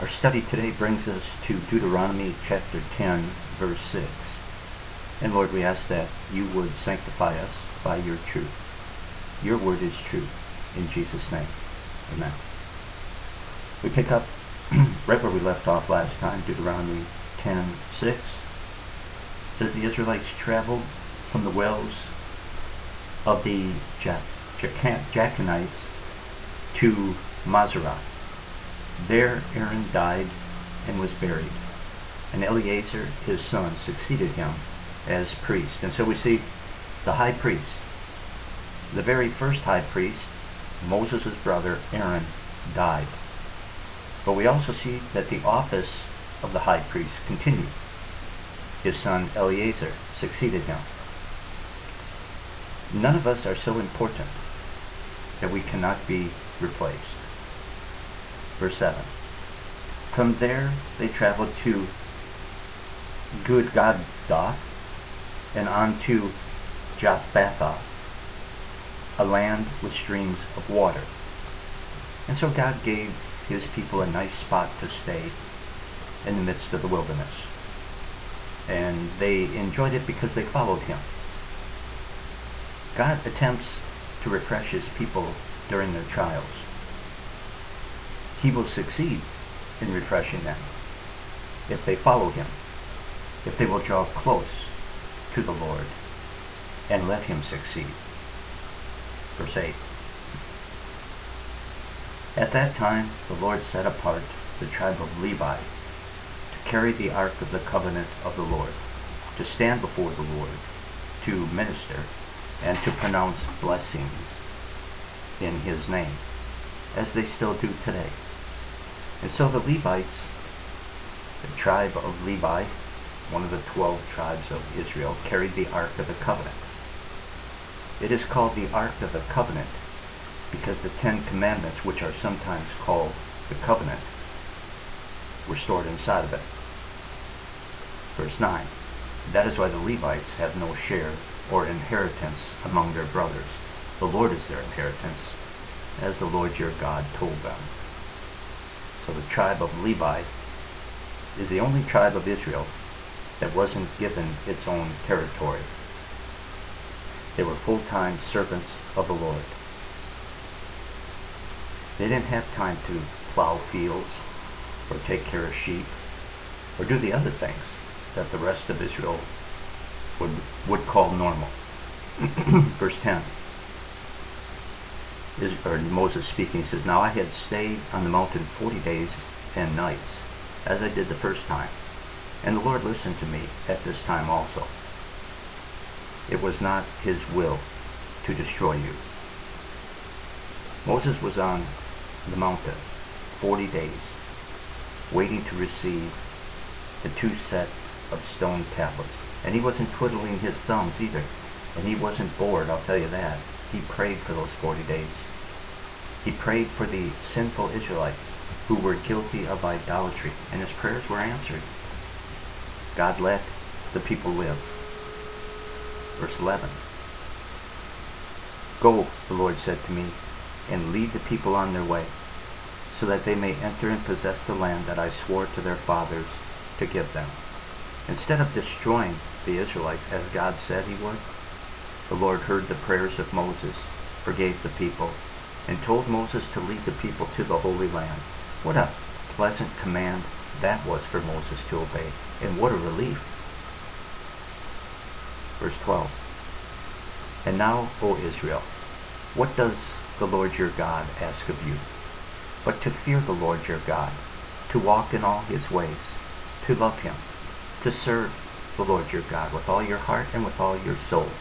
study today brings us to Deuteronomy chapter 10, verse 6. And Lord, we ask that you would sanctify us by your truth. Your word is true. In Jesus' name, amen. We pick up right where we left off last time, Deuteronomy 10, 6. It says the Israelites traveled from the wells of the Jachanites to Mazerah. There Aaron died and was buried, and Eleazar his son succeeded him as priest. And so we see the high priest, the very first high priest, Moses' brother Aaron, died. But we also see that the office of the high priest continued. His son Eleazar succeeded him. None of us are so important that we cannot be replaced. Verse 7. From there they traveled to Gudgodah and on to Jothbatha, a land with streams of water. And so God gave his people a nice spot to stay in the midst of the wilderness. And they enjoyed it because they followed him. God attempts to refresh his people during their trials. He will succeed in refreshing them if they follow him, if they will draw close to the Lord and let him succeed. Verse 8. At that time the Lord set apart the tribe of Levi to carry the ark of the covenant of the Lord, to stand before the Lord, to minister, and to pronounce blessings in his name, as they still do today. And so the Levites, the tribe of Levi, one of the 12 tribes of Israel, carried the Ark of the Covenant. It is called the Ark of the Covenant because the 10 Commandments, which are sometimes called the Covenant, were stored inside of it. Verse 9. That is why the Levites have no share or inheritance among their brothers. The Lord is their inheritance, as the Lord your God told them. So the tribe of Levi is the only tribe of Israel that wasn't given its own territory. They were full-time servants of the Lord. They didn't have time to plow fields or take care of sheep or do the other things that the rest of Israel would call normal. Verse 10. Moses speaking, he says, Now I had stayed on the mountain 40 days and nights, as I did the first time, and the Lord listened to me at this time also. It was not his will to destroy you. Moses was on the mountain 40 days, waiting to receive the 2 sets of stone tablets. And he wasn't twiddling his thumbs either. And he wasn't bored, I'll tell you that. He prayed for those 40 days. He prayed for the sinful Israelites who were guilty of idolatry, and his prayers were answered. God let the people live. Verse 11. Go, the Lord said to me, and lead the people on their way, so that they may enter and possess the land that I swore to their fathers to give them. Instead of destroying the Israelites as God said he would, the Lord heard the prayers of Moses, forgave the people, and told Moses to lead the people to the Holy Land. What a pleasant command that was for Moses to obey, and what a relief. Verse 12. And now, O Israel, what does the Lord your God ask of you? But to fear the Lord your God, to walk in all his ways, to love him, to serve the Lord your God with all your heart and with all your soul.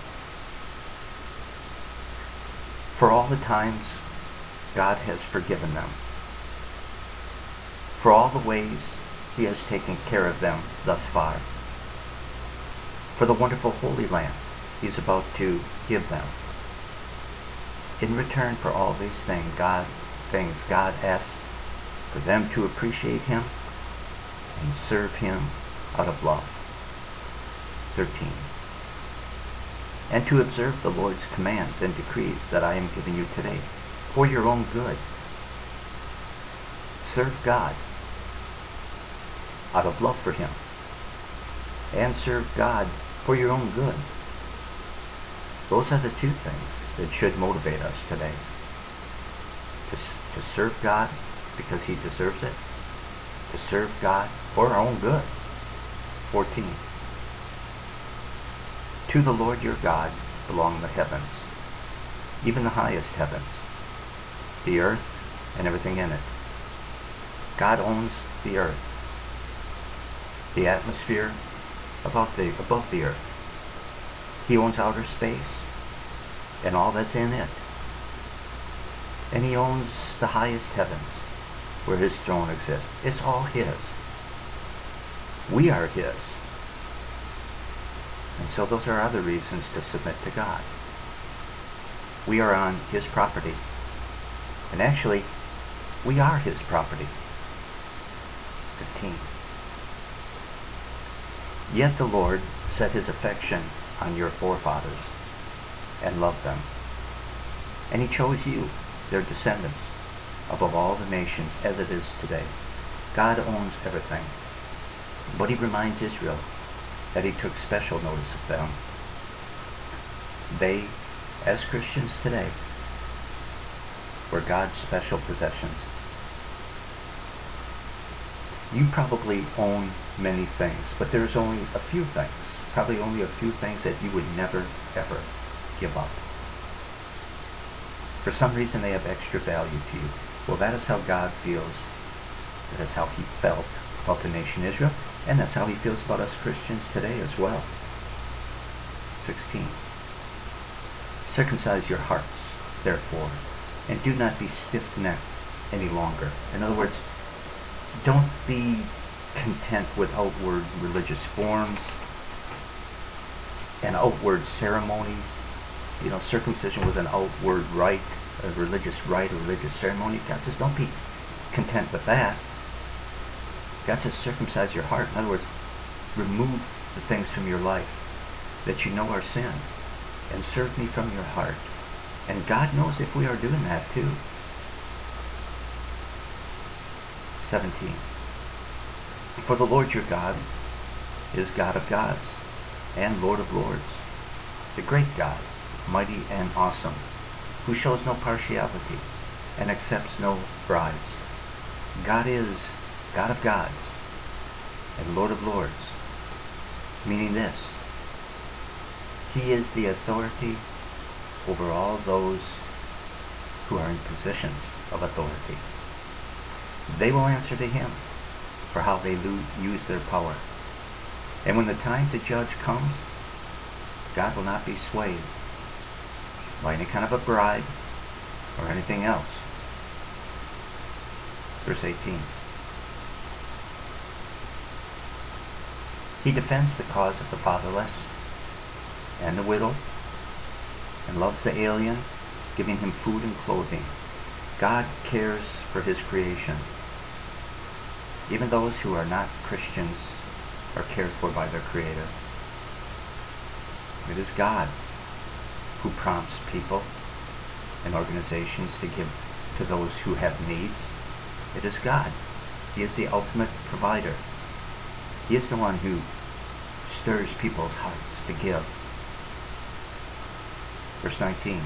For all the times God has forgiven them, for all the ways he has taken care of them thus far, for the wonderful Holy Land he is about to give them. In return for all these things, God asks for them to appreciate him and serve him out of love. 13. And to observe the Lord's commands and decrees that I am giving you today, for your own good. Serve God out of love for Him, and serve God for your own good. Those are the two things that should motivate us today. To serve God because He deserves it. To serve God for our own good. 14. To the Lord your God belong the heavens, even the highest heavens, the earth and everything in it. God owns the earth, the atmosphere above the earth. He owns outer space and all that's in it. And He owns the highest heavens where His throne exists. It's all His. We are His. And so those are other reasons to submit to God. We are on His property. And actually, we are His property. 15. Yet the Lord set His affection on your forefathers and loved them. And He chose you, their descendants, above all the nations as it is today. God owns everything. But He reminds Israel that He took special notice of them. They, as Christians today, were God's special possessions. You probably own many things, but there's only a few things, probably only a few things that you would never, ever give up. For some reason they have extra value to you. Well, that is how God feels. That is how He felt about the nation Israel, and that's how He feels about us Christians today as well. 16. Circumcise your hearts, therefore, and do not be stiff-necked any longer. In other words, don't be content with outward religious forms and outward ceremonies. You know, circumcision was an outward rite, a religious rite, a religious ceremony. God says, don't be content with that. God says, circumcise your heart. In other words, remove the things from your life that you know are sin, and serve me from your heart. And God knows if we are doing that too. 17. For the Lord your God is God of gods and Lord of lords, the great God, mighty and awesome, who shows no partiality and accepts no bribes. God is God of gods and Lord of lords, meaning this: He is the authority over all those who are in positions of authority. They will answer to Him for how they use their power. And when the time to judge comes, God will not be swayed by any kind of a bribe or anything else. Verse 18. He defends the cause of the fatherless and the widow, and loves the alien, giving him food and clothing. God cares for His creation. Even those who are not Christians are cared for by their Creator. It is God who prompts people and organizations to give to those who have needs. It is God. He is the ultimate provider. He is the one who stirs people's hearts to give. Verse 19.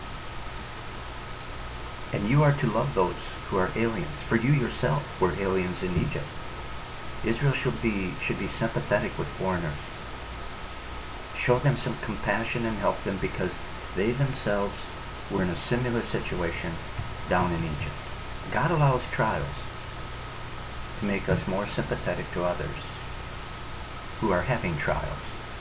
And you are to love those who are aliens, for you yourself were aliens in Egypt. Israel should be sympathetic with foreigners. Show them some compassion and help them, because they themselves were in a similar situation down in Egypt. God allows trials to make us more sympathetic to others who are having trials.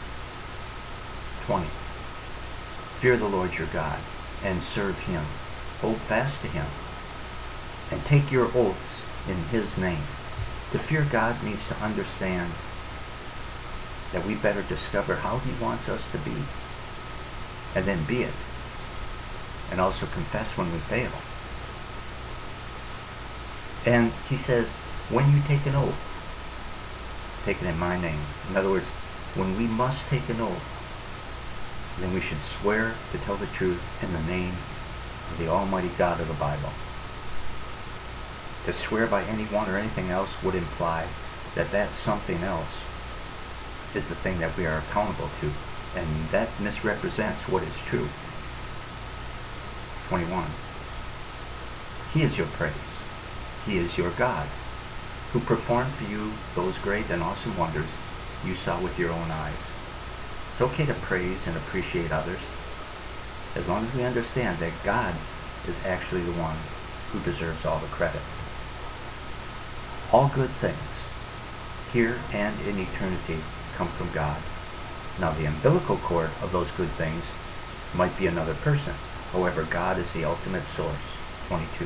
20. Fear the Lord your God and serve Him. Hold fast to Him and take your oaths in His name. To fear God means to understand that we better discover how He wants us to be, and then be it, and also confess when we fail. And He says, when you take an oath, take it in my name. In other words, when we must take an oath, then we should swear to tell the truth in the name of the Almighty God of the Bible. To swear by anyone or anything else would imply that something else is the thing that we are accountable to, and that misrepresents what is true. 21. He is your praise. He is your God, who performed for you those great and awesome wonders you saw with your own eyes. It's okay to praise and appreciate others, as long as we understand that God is actually the one who deserves all the credit. All good things, here and in eternity, come from God. Now, the umbilical cord of those good things might be another person. However, God is the ultimate source. 22.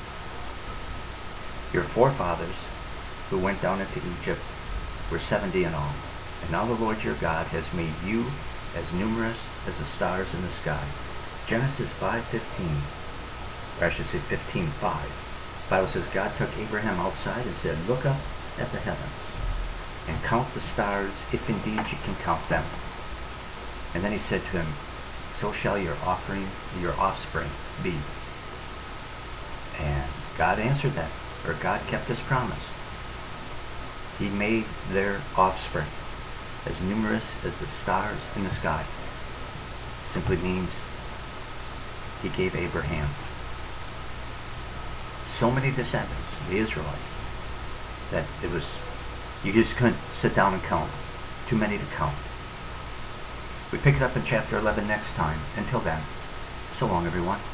Your forefathers, who went down into Egypt, were 70 in all. And now the Lord your God has made you as numerous as the stars in the sky. Genesis 5:15, or I should say 15:5. The Bible says God took Abraham outside and said, "Look up at the heavens and count the stars, if indeed you can count them." And then he said to him, "So shall your offspring be." And God answered that, or God kept his promise. He made their offspring as numerous as the stars in the sky. Simply means he gave Abraham so many descendants, the Israelites, that you just couldn't sit down and count. Too many to count. We pick it up in chapter 11 next time. Until then, so long everyone.